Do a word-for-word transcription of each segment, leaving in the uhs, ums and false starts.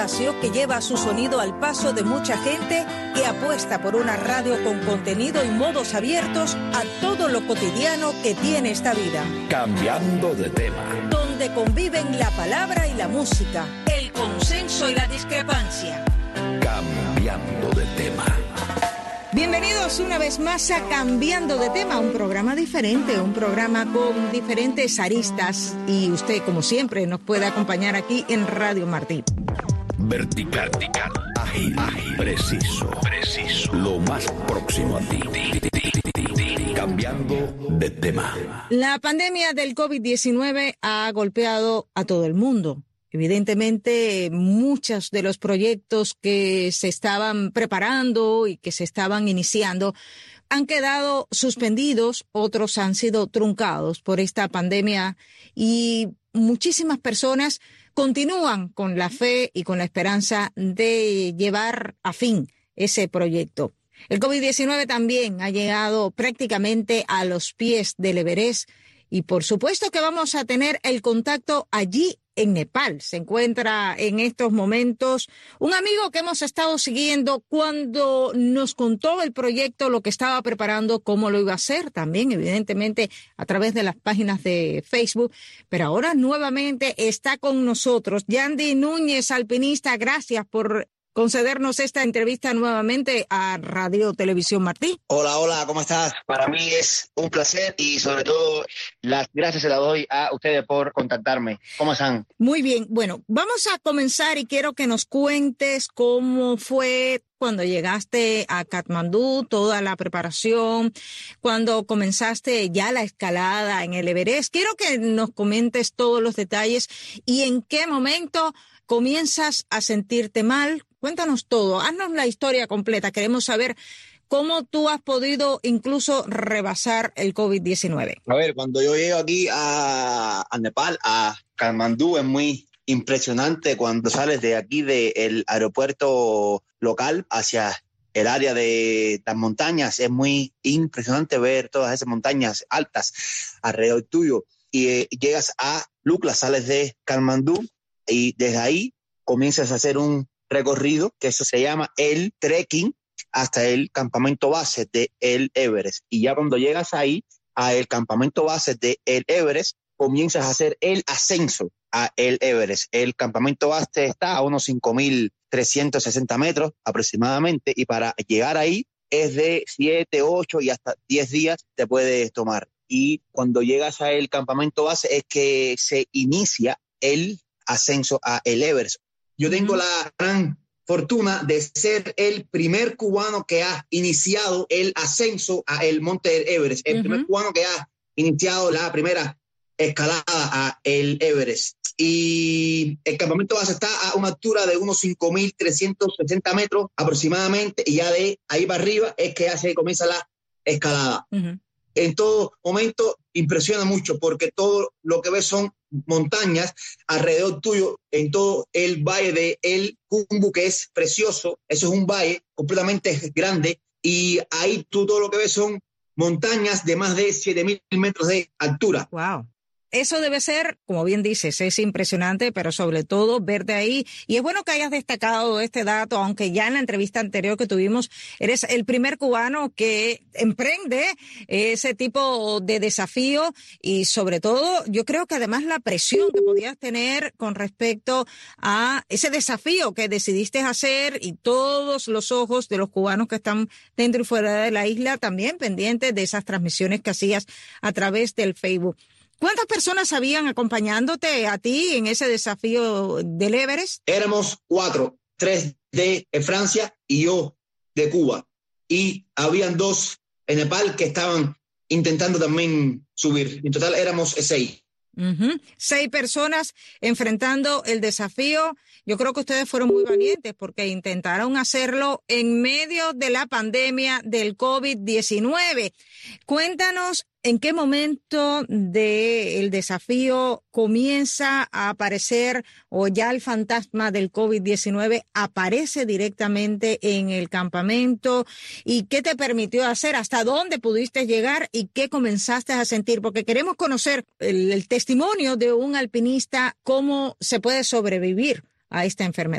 espacio que lleva su sonido al paso de mucha gente que apuesta por una radio con contenido y modos abiertos a todo lo cotidiano que tiene esta vida. Cambiando de tema. Donde conviven la palabra y la música, el consenso y la discrepancia. Cambiando de tema. Bienvenidos una vez más a Cambiando de Tema, un programa diferente, un programa con diferentes aristas y usted, como siempre, nos puede acompañar aquí en Radio Martí. Vertical, vertical, ágil, ágil, preciso, preciso, lo más próximo a ti. Cambiando de tema. La pandemia del COVID diecinueve ha golpeado a todo el mundo. Evidentemente, muchos de los proyectos que se estaban preparando y que se estaban iniciando han quedado suspendidos, otros han sido truncados por esta pandemia y muchísimas personas continúan con la fe y con la esperanza de llevar a fin ese proyecto. El COVID diecinueve también ha llegado prácticamente a los pies del Everest y por supuesto que vamos a tener el contacto allí en Nepal. Se encuentra en estos momentos un amigo que hemos estado siguiendo cuando nos contó el proyecto, lo que estaba preparando, cómo lo iba a hacer, también evidentemente a través de las páginas de Facebook, pero ahora nuevamente está con nosotros Yandy Núñez, alpinista. Gracias por concedernos esta entrevista nuevamente a Radio Televisión Martí. Hola, hola, ¿cómo estás? Para mí es un placer y sobre todo las gracias se las doy a ustedes por contactarme. ¿Cómo están? Muy bien, bueno, vamos a comenzar y quiero que nos cuentes cómo fue cuando llegaste a Katmandú, toda la preparación, cuando comenzaste ya la escalada en el Everest. Quiero que nos comentes todos los detalles y en qué momento comienzas a sentirte mal. Cuéntanos todo, haznos la historia completa. Queremos saber cómo tú has podido incluso rebasar el COVID diecinueve. A ver, cuando yo llego aquí a, a Nepal, a Katmandú, es muy impresionante cuando sales de aquí del aeropuerto local hacia el área de las montañas. Es muy impresionante ver todas esas montañas altas alrededor tuyo. Y eh, llegas a Lukla, sales de Katmandú y desde ahí comienzas a hacer un recorrido que eso se llama el trekking hasta el campamento base de el Everest. Y ya cuando llegas ahí, a el campamento base de el Everest, comienzas a hacer el ascenso a el Everest. El campamento base está a unos cinco mil trescientos sesenta metros aproximadamente y para llegar ahí es de siete, ocho y hasta diez días te puedes tomar. Y cuando llegas a el campamento base es que se inicia el ascenso a el Everest. Yo tengo la gran fortuna de ser el primer cubano que ha iniciado el ascenso a el Monte Everest, el uh-huh. primer cubano que ha iniciado la primera escalada a el Everest. Y el campamento base está a una altura de unos cinco mil trescientos sesenta metros aproximadamente, y ya de ahí para arriba es que ya se comienza la escalada. Uh-huh. En todo momento impresiona mucho porque todo lo que ves son montañas alrededor tuyo en todo el valle de El Khumbu, que es precioso. Eso es un valle completamente grande y ahí tú todo lo que ves son montañas de más de siete mil metros de altura. Wow. Eso debe ser, como bien dices, es impresionante, pero sobre todo verte ahí. Y es bueno que hayas destacado este dato, aunque ya en la entrevista anterior que tuvimos, eres el primer cubano que emprende ese tipo de desafío y sobre todo, yo creo que además la presión que podías tener con respecto a ese desafío que decidiste hacer y todos los ojos de los cubanos que están dentro y fuera de la isla también pendientes de esas transmisiones que hacías a través del Facebook. ¿Cuántas personas habían acompañándote a ti en ese desafío del Everest? Éramos cuatro, tres de Francia y yo de Cuba. Y habían dos en Nepal que estaban intentando también subir. En total éramos seis. Uh-huh. Seis personas enfrentando el desafío. Yo creo que ustedes fueron muy valientes porque intentaron hacerlo en medio de la pandemia del COVID diecinueve. Cuéntanos en qué momento del desafío comienza a aparecer o ya el fantasma del COVID diecinueve aparece directamente en el campamento y qué te permitió hacer, hasta dónde pudiste llegar y qué comenzaste a sentir, porque queremos conocer el, el testimonio de un alpinista, cómo se puede sobrevivir a esta enfermedad.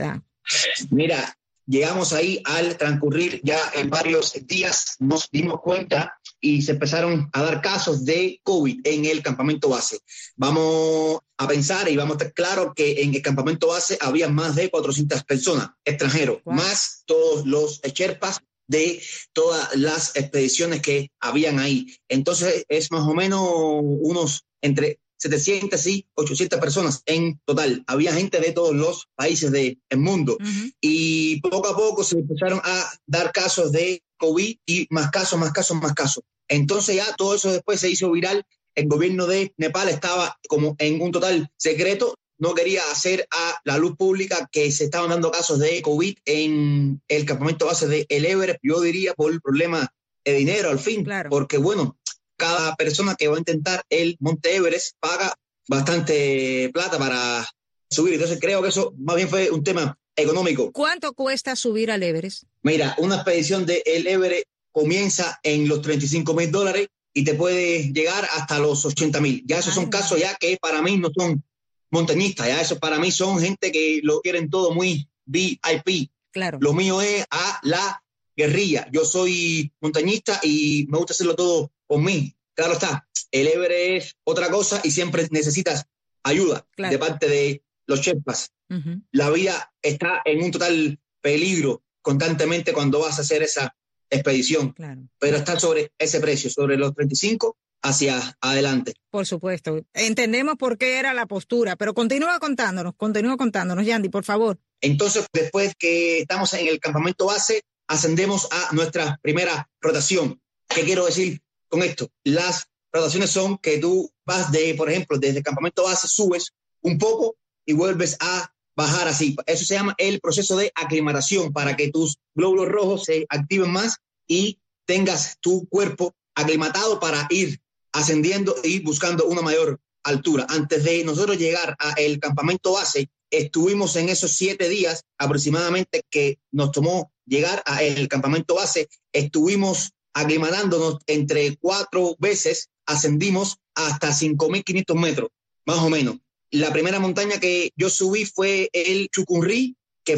Mira, llegamos ahí al transcurrir ya en varios días, nos dimos cuenta y se empezaron a dar casos de COVID en el campamento base. Vamos a pensar y vamos a estar claros que en el campamento base había más de cuatrocientas personas extranjeros, wow. Más todos los sherpas de todas las expediciones que habían ahí. Entonces es más o menos unos entre setecientas y ochocientas personas en total. Había gente de todos los países del mundo. Uh-huh. Y poco a poco se empezaron a dar casos de COVID y más casos, más casos, más casos. Entonces ya todo eso después se hizo viral. El gobierno de Nepal estaba como en un total secreto. No quería hacer a la luz pública que se estaban dando casos de COVID en el campamento base de El Everest. Yo diría por el problema de dinero al fin. Claro. Porque bueno, cada persona que va a intentar el Monte Everest paga bastante plata para subir. Entonces creo que eso más bien fue un tema económico. ¿Cuánto cuesta subir al Everest? Mira, una expedición de el Everest comienza en los treinta y cinco mil dólares y te puede llegar hasta los ochenta mil. Ya esos Ay, son casos ya que para mí no son montañistas. Ya esos para mí son gente que lo quieren todo muy V I P. Claro. Lo mío es a la guerrilla. Yo soy montañista y me gusta hacerlo todo por mí. Claro está, el Everest es otra cosa y siempre necesitas ayuda claro. de parte de los sherpas. Uh-huh. La vida está en un total peligro constantemente cuando vas a hacer esa expedición, claro. pero está sobre ese precio, sobre los treinta y cinco hacia adelante. Por supuesto, entendemos por qué era la postura, pero continúa contándonos, continúa contándonos, Yandy, por favor. Entonces, después que estamos en el campamento base, ascendemos a nuestra primera rotación. ¿Qué quiero decir con esto? Las rotaciones son que tú vas de, por ejemplo, desde el campamento base, subes un poco y vuelves a bajar así. Eso se llama el proceso de aclimatación para que tus glóbulos rojos se activen más y tengas tu cuerpo aclimatado para ir ascendiendo y buscando una mayor altura. Antes de nosotros llegar al campamento base, estuvimos en esos siete días aproximadamente que nos tomó llegar al campamento base, estuvimos aclimatándonos entre cuatro veces, ascendimos hasta cinco mil quinientos metros, más o menos. La primera montaña que yo subí fue el Chukunrí, que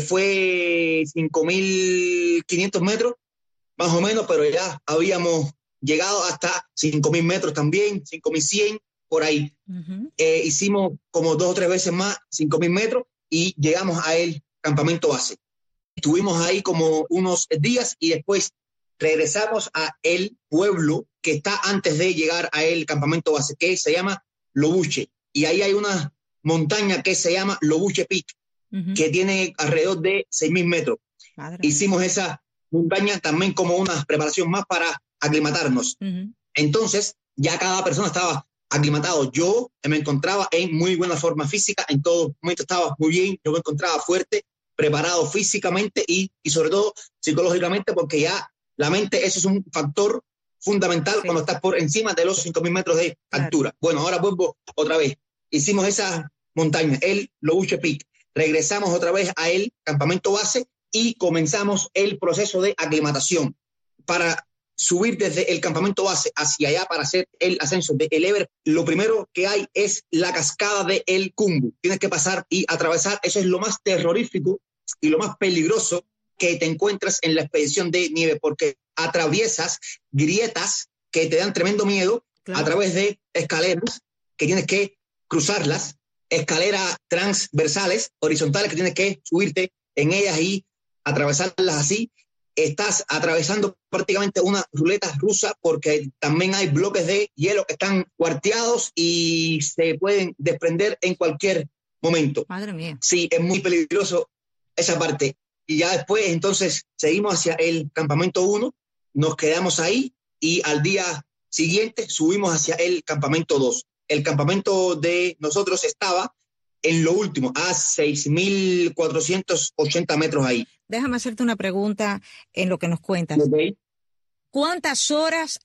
fue cinco mil quinientos metros, más o menos, pero ya habíamos llegado hasta cinco mil metros también, cinco mil cien, por ahí. Uh-huh. Eh, hicimos como dos o tres veces más, cinco mil metros, y llegamos a el campamento base. Estuvimos ahí como unos días y después regresamos a el pueblo que está antes de llegar a el campamento base, que se llama Lobuche. Y ahí hay una montaña que se llama Lobuche Peak, uh-huh. que tiene alrededor de seis mil metros. Madre Hicimos esa montaña también como una preparación más para aclimatarnos. Uh-huh. Entonces, ya cada persona estaba aclimatado. Yo me encontraba en muy buena forma física, en todo momento estaba muy bien, yo me encontraba fuerte, preparado físicamente y, y sobre todo psicológicamente, porque ya la mente, eso es un factor fundamental sí. cuando estás por encima de los cinco mil metros de claro. altura. Bueno, ahora vuelvo otra vez. Hicimos esa montaña, el Lobuche Peak. Regresamos otra vez a el campamento base y comenzamos el proceso de aclimatación para subir desde el campamento base hacia allá para hacer el ascenso de el Everest. Lo primero que hay es la cascada de El Khumbu. Tienes que pasar y atravesar. Eso es lo más terrorífico y lo más peligroso que te encuentras en la expedición de nieve, porque atraviesas grietas que te dan tremendo miedo claro. a través de escaleras que tienes que cruzarlas, escaleras transversales, horizontales que tienes que subirte en ellas y atravesarlas así. Estás atravesando prácticamente una ruleta rusa porque también hay bloques de hielo que están cuarteados y se pueden desprender en cualquier momento. Madre mía. Sí, es muy peligroso esa parte. Y ya después, entonces, seguimos hacia el campamento uno, nos quedamos ahí y al día siguiente subimos hacia el campamento dos. El campamento de nosotros estaba en lo último, a seis mil cuatrocientos ochenta metros ahí. Déjame hacerte una pregunta en lo que nos cuentas. Okay. ¿Cuántas horas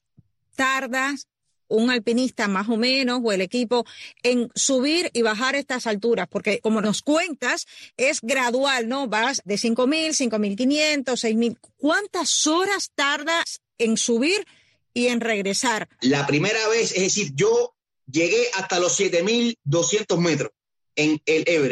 tardas un alpinista más o menos o el equipo en subir y bajar estas alturas? Porque como nos cuentas, es gradual, ¿no? Vas de cinco mil, cinco mil quinientos, seis mil. ¿Cuántas horas tardas en subir y en regresar? La primera vez, es decir, yo llegué hasta los siete mil doscientos metros en el Everest.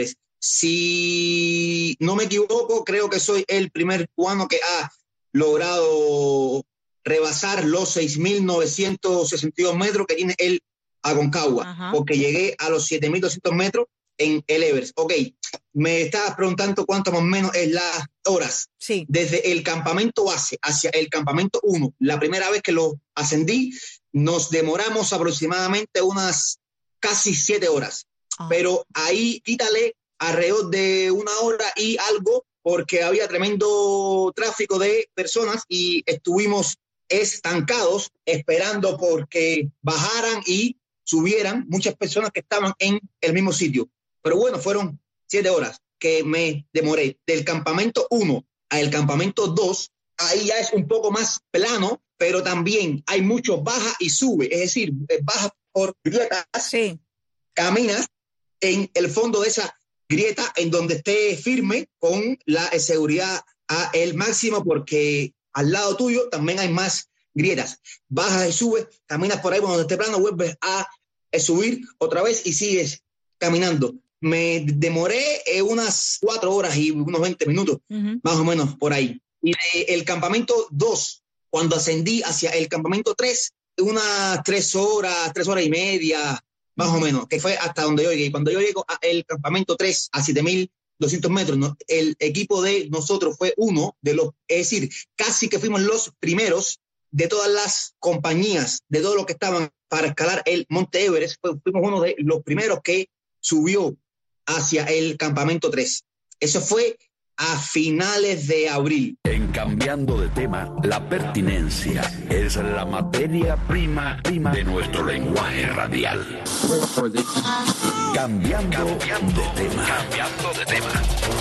si no me equivoco, creo que soy el primer cubano que ha logrado rebasar los seis mil novecientos sesenta y dos metros que tiene el Aconcagua, Ajá. porque llegué a los siete mil doscientos metros en el Everest. Ok, me estabas preguntando cuánto más o menos es las horas. Sí. Desde el campamento base hacia el campamento uno, la primera vez que lo ascendí, nos demoramos aproximadamente unas casi siete horas. Ah. Pero ahí quítale alrededor de una hora y algo, porque había tremendo tráfico de personas y estuvimos estancados esperando porque bajaran y subieran muchas personas que estaban en el mismo sitio. Pero bueno, fueron siete horas que me demoré. Del campamento uno al campamento dos, ahí ya es un poco más plano, pero también hay mucho baja y sube, es decir, baja por grietas, sí. caminas en el fondo de esa grieta en donde esté firme con la seguridad a el máximo, porque al lado tuyo también hay más grietas. Bajas y subes, caminas por ahí por donde esté plano, vuelves a subir otra vez y sigues caminando. Me demoré eh, unas cuatro horas y unos veinte minutos, uh-huh. más o menos por ahí. Y de el campamento dos, cuando ascendí hacia el campamento tres, unas tres horas, tres horas y media, más uh-huh. o menos, que fue hasta donde yo llegué. Cuando yo llego al campamento tres, a siete mil doscientos metros, ¿no? El equipo de nosotros fue uno de los, es decir, casi que fuimos los primeros de todas las compañías, de todos los que estaban para escalar el Monte Everest, fuimos uno de los primeros que subió hacia el campamento tres. Eso fue a finales de abril. En Cambiando de Tema, la pertinencia es la materia prima, prima de nuestro lenguaje radial. Cambiando, Cambiando de tema. Cambiando de tema.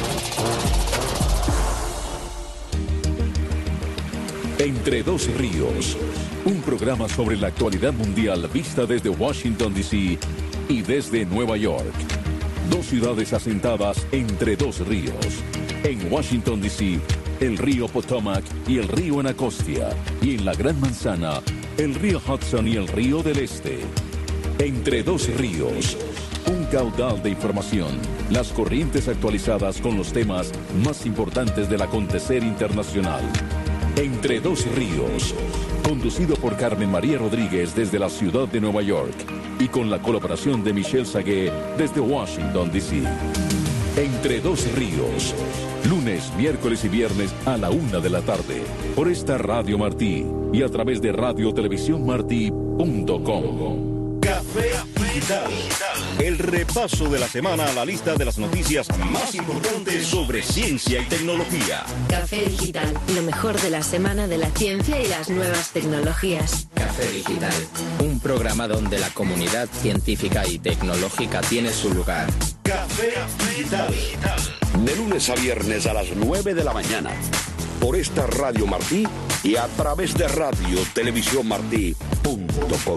Entre dos ríos, un programa sobre la actualidad mundial vista desde Washington, D C y desde Nueva York. Dos ciudades asentadas entre dos ríos. En Washington, D C, el río Potomac y el río Anacostia. Y en la Gran Manzana, el río Hudson y el río del Este. Entre dos ríos, un caudal de información. Las corrientes actualizadas con los temas más importantes del acontecer internacional. Entre dos ríos, conducido por Carmen María Rodríguez desde la ciudad de Nueva York y con la colaboración de Michelle Sagué desde Washington, D C. Entre dos ríos, lunes, miércoles y viernes a la una de la tarde, por esta Radio Martí y a través de radio televisión martí punto com. Café Digital. El repaso de la semana a la lista de las noticias más importantes sobre ciencia y tecnología. Café Digital, lo mejor de la semana de la ciencia y las nuevas tecnologías. Café Digital, un programa donde la comunidad científica y tecnológica tiene su lugar. Café Digital. De lunes a viernes a las nueve de la mañana, por esta Radio Martí y a través de radio televisión martí punto com.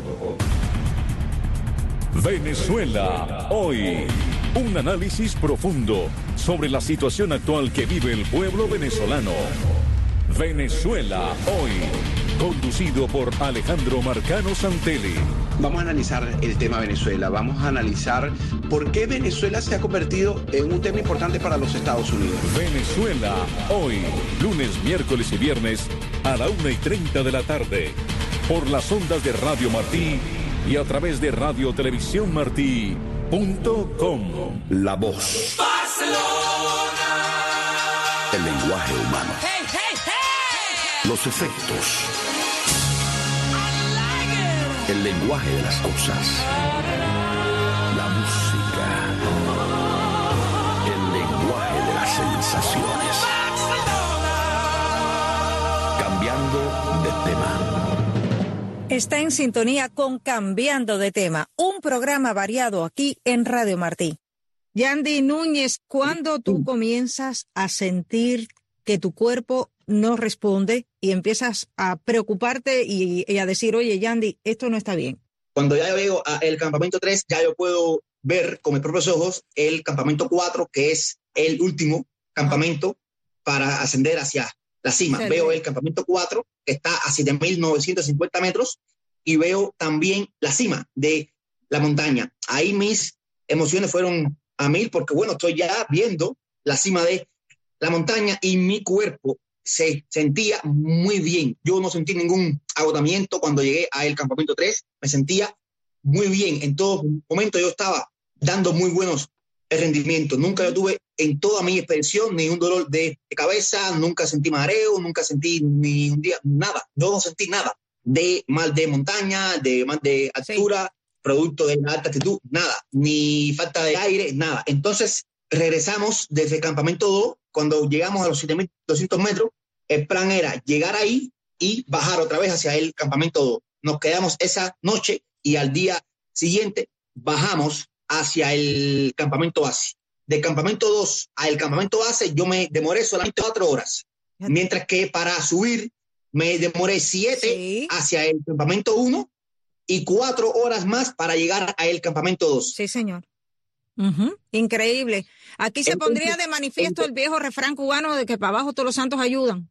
Venezuela hoy. Un análisis profundo sobre la situación actual que vive el pueblo venezolano. Venezuela hoy. Conducido por Alejandro Marcano Santelli. Vamos a analizar el tema Venezuela. Vamos a analizar por qué Venezuela se ha convertido en un tema importante para los Estados Unidos. Venezuela hoy. Lunes, miércoles y viernes a la una y treinta de la tarde. Por las ondas de Radio Martí y a través de radio televisión martí punto com. La voz. Barcelona. El lenguaje humano. Hey, hey, hey. Los efectos. I like it. El lenguaje de las cosas. La música. El lenguaje de las sensaciones. Cambiando de tema. Está en sintonía con Cambiando de Tema, un programa variado aquí en Radio Martí. Yandy Núñez, ¿cuándo tú comienzas a sentir que tu cuerpo no responde y empiezas a preocuparte y, y a decir, oye, Yandy, esto no está bien? Cuando ya llego al campamento tres, ya yo puedo ver con mis propios ojos el campamento cuatro, que es el último campamento para ascender hacia la cima. Sí, veo el campamento cuatro, que está a siete mil novecientos cincuenta metros, y veo también la cima de la montaña. Ahí mis emociones fueron a mil, porque bueno, estoy ya viendo la cima de la montaña y mi cuerpo se sentía muy bien. Yo no sentí ningún agotamiento cuando llegué al campamento tres, me sentía muy bien. En todo momento yo estaba dando muy buenos rendimientos. Nunca yo tuve en toda mi expedición ni un dolor de cabeza, nunca sentí mareo, nunca sentí ni un día, nada. Yo no sentí nada de mal de montaña, de mal de altura, sí. Producto de la alta altitud, nada. Ni falta de aire, nada. Entonces regresamos desde el campamento dos. Cuando llegamos a los siete mil doscientos metros, el plan era llegar ahí y bajar otra vez hacia el campamento dos. Nos quedamos esa noche y al día siguiente bajamos hacia el campamento base. Del campamento dos al campamento base yo me demoré solamente cuatro horas, mientras que para subir me demoré siete sí. hacia el campamento uno y cuatro horas más para llegar al campamento dos. Sí, señor. Uh-huh. Increíble. Aquí se entonces, pondría de manifiesto entonces, el viejo refrán cubano de que para abajo todos los santos ayudan.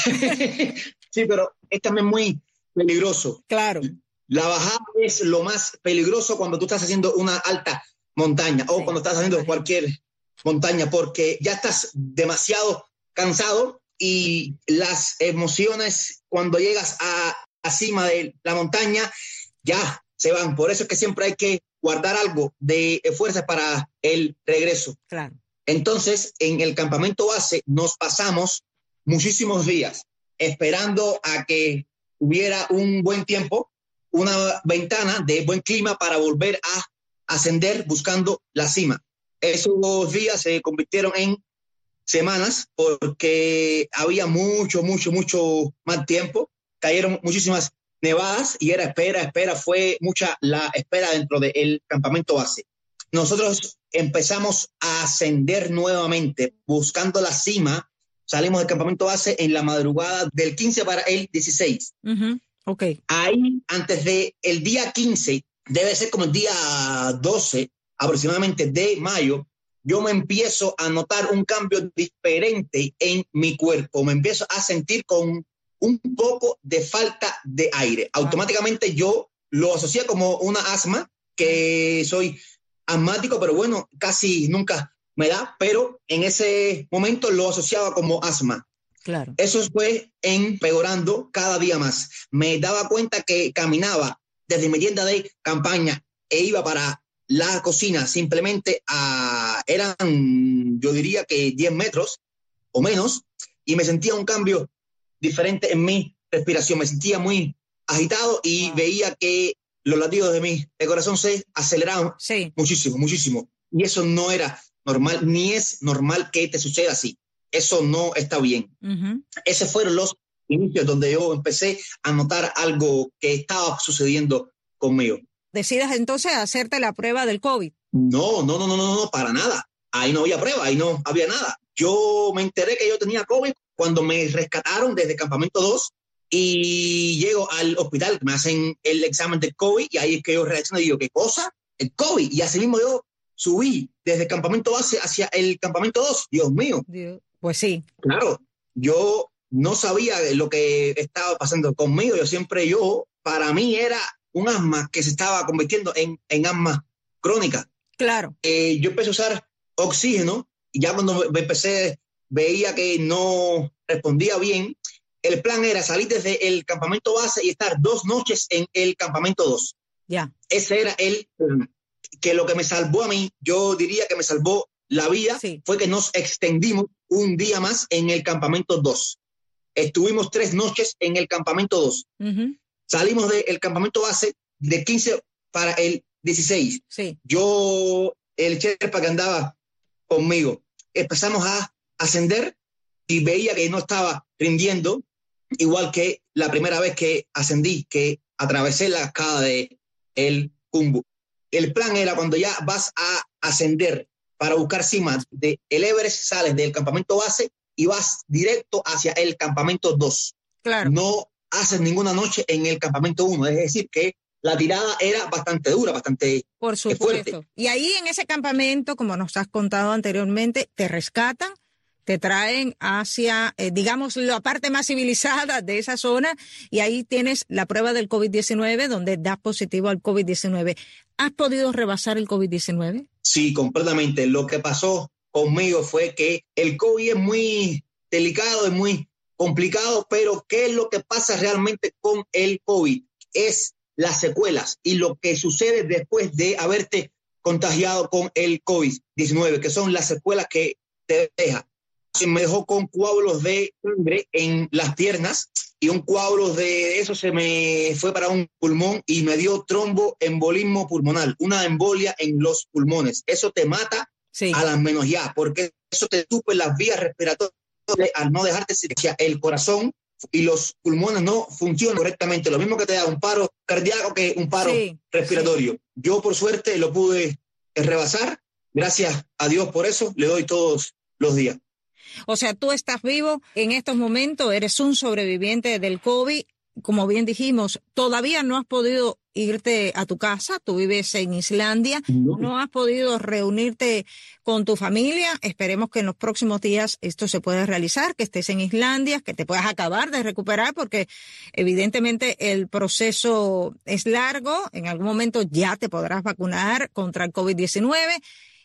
Sí, pero es también muy peligroso. Claro. La bajada es lo más peligroso cuando tú estás haciendo una alta montaña o sí, cuando estás haciendo imagino. cualquier montaña, porque ya estás demasiado cansado y las emociones cuando llegas a la cima de la montaña ya se van. Por eso es que siempre hay que guardar algo de fuerza para el regreso. Claro. Entonces, en el campamento base nos pasamos muchísimos días esperando a que hubiera un buen tiempo, una ventana de buen clima para volver a ascender buscando la cima. Esos días se convirtieron en semanas porque había mucho, mucho, mucho más tiempo. Cayeron muchísimas nevadas y era espera, espera, fue mucha la espera dentro del campamento base. Nosotros empezamos a ascender nuevamente buscando la cima. Salimos del campamento base en la madrugada del quince para el dieciséis. Uh-huh. Okay. Ahí, antes del día quince, debe ser como el día doce aproximadamente de mayo, yo me empiezo a notar un cambio diferente en mi cuerpo. Me empiezo a sentir con un poco de falta de aire. Wow. Automáticamente yo lo asocié como una asma, que soy asmático, pero bueno, casi nunca me da, pero en ese momento lo asociaba como asma. Claro. Eso fue empeorando cada día más. Me daba cuenta que caminaba desde mi tienda de campaña e iba para la cocina simplemente a, eran, yo diría que diez metros o menos, y me sentía un cambio diferente en mi respiración. Me sentía muy agitado y wow. veía que los latidos de mi de corazón se aceleraban sí. muchísimo, muchísimo. Y eso no era normal, ni es normal que te suceda así. Eso no está bien. Uh-huh. Esos fueron los inicios donde yo empecé a notar algo que estaba sucediendo conmigo. ¿Decidas entonces hacerte la prueba del COVID? No, no, no, no, no, no, para nada. Ahí no había prueba, ahí no había nada. Yo me enteré que yo tenía COVID cuando me rescataron desde campamento dos y llego al hospital, me hacen el examen del COVID y ahí es que yo reacciono y digo, ¿qué cosa? El COVID. Y así mismo yo subí desde el campamento base hacia el campamento dos. Dios mío. Dios. Pues sí. Claro, yo no sabía lo que estaba pasando conmigo. Yo siempre, yo, para mí era un asma que se estaba convirtiendo en, en asma crónica. Claro. Eh, yo empecé a usar oxígeno y ya cuando me empecé, veía que no respondía bien. El plan era salir desde el campamento base y estar dos noches en el campamento dos. Ya. Ese era el plan. Que lo que me salvó a mí, yo diría que me salvó la vida, sí. fue que nos extendimos un día más en el campamento dos. Estuvimos tres noches en el campamento dos. Uh-huh. Salimos del campamento base de quince para el dieciséis. Sí. Yo, el Sherpa que andaba conmigo, empezamos a ascender y veía que no estaba rindiendo, igual que la primera vez que ascendí, que atravesé la cascada de el Cumbu. El plan era cuando ya vas a ascender para buscar cimas de el Everest, sales del campamento base y vas directo hacia el campamento dos. Claro. No haces ninguna noche en el campamento uno, es decir, que la tirada era bastante dura, bastante Por supuesto. fuerte. Y ahí en ese campamento, como nos has contado anteriormente, te rescatan, te traen hacia, eh, digamos, la parte más civilizada de esa zona y ahí tienes la prueba del COVID diecinueve donde das positivo al COVID diecinueve. ¿Has podido rebasar el COVID diecinueve? Sí, completamente. Lo que pasó conmigo fue que el COVID es muy delicado, es muy complicado, pero ¿qué es lo que pasa realmente con el COVID? Es las secuelas y lo que sucede después de haberte contagiado con el COVID diecinueve, que son las secuelas que te deja. Me dejó con coágulos de sangre en las piernas y un coágulo de eso se me fue para un pulmón y me dio tromboembolismo pulmonar, una embolia en los pulmones. Eso te mata sí. a las menos ya, porque eso te tupe las vías respiratorias al no dejarte silenciar. El corazón y los pulmones no funcionan correctamente. Lo mismo que te da un paro cardíaco que un paro sí, respiratorio. Sí. Yo, por suerte, lo pude rebasar. Gracias a Dios por eso. Le doy todos los días. O sea, tú estás vivo en estos momentos, eres un sobreviviente del COVID. Como bien dijimos, todavía no has podido irte a tu casa, tú vives en Islandia, no. no has podido reunirte con tu familia. Esperemos que en los próximos días esto se pueda realizar, que estés en Islandia, que te puedas acabar de recuperar, porque evidentemente el proceso es largo. En algún momento ya te podrás vacunar contra el COVID diecinueve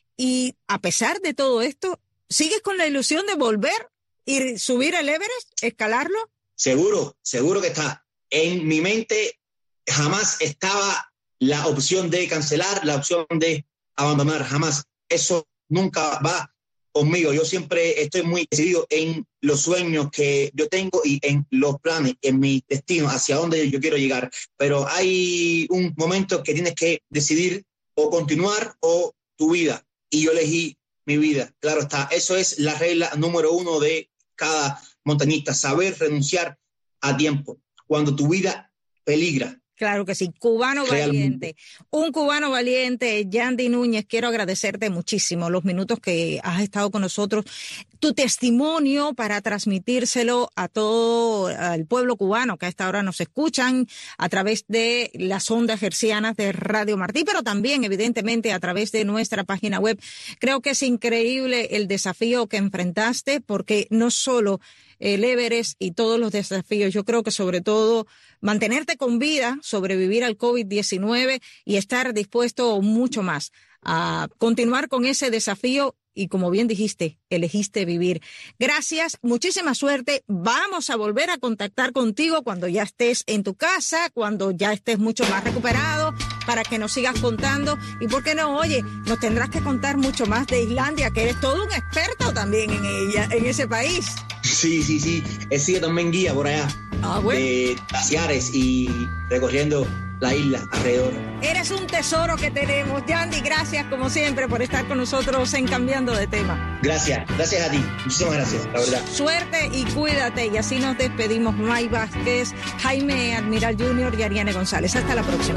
y a pesar de todo esto, ¿sigues con la ilusión de volver y subir el Everest, escalarlo? Seguro, seguro que está. En mi mente jamás estaba la opción de cancelar, la opción de abandonar, jamás. Eso nunca va conmigo. Yo siempre estoy muy decidido en los sueños que yo tengo y en los planes, en mi destino, hacia dónde yo quiero llegar. Pero hay un momento que tienes que decidir o continuar o tu vida. Y yo elegí mi vida. Claro está. Eso es la regla número uno de cada montañista, saber renunciar a tiempo, cuando tu vida peligra. Claro que sí, cubano realmente. Valiente. Un cubano valiente, Yandy Núñez, quiero agradecerte muchísimo los minutos que has estado con nosotros, tu testimonio para transmitírselo a todo el pueblo cubano que a esta hora nos escuchan a través de las ondas hercianas de Radio Martí, pero también evidentemente a través de nuestra página web. Creo que es increíble el desafío que enfrentaste, porque no solo el Everest y todos los desafíos, yo creo que sobre todo mantenerte con vida, sobrevivir al COVID diecinueve y estar dispuesto mucho más a continuar con ese desafío y, como bien dijiste, elegiste vivir. Gracias, muchísima suerte. Vamos a volver a contactar contigo cuando ya estés en tu casa, cuando ya estés mucho más recuperado, para que nos sigas contando. Y por qué no, oye, nos tendrás que contar mucho más de Islandia, que eres todo un experto también en ella, en ese país. Sí, sí, sí. He sido también guía por allá. Ah, bueno. De glaciares y recorriendo la isla alrededor. Eres un tesoro que tenemos. Yandy, gracias como siempre por estar con nosotros en Cambiando de Tema. Gracias, gracias a ti. Muchísimas gracias, la verdad. Suerte y cuídate. Y así nos despedimos. May Vázquez, Jaime Admiral junior y Ariane González. Hasta la próxima.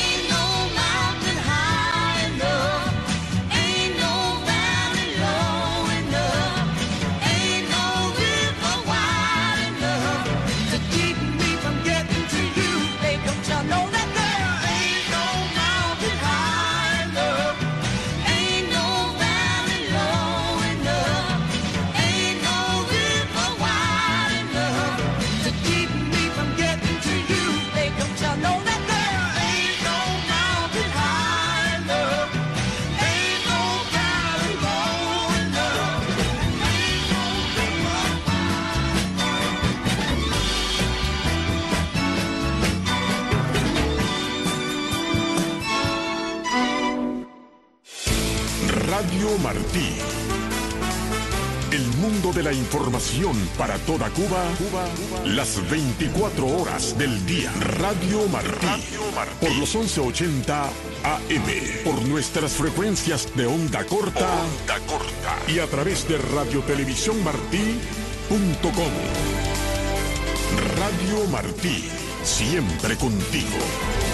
Radio Martí. El mundo de la información para toda Cuba, Cuba, las veinticuatro horas del día. Radio Martí. Radio Martí. Por los once ochenta A M. Por nuestras frecuencias de onda corta. Onda corta. Y a través de radiotelevisión martí punto com. Radio Martí. Siempre contigo.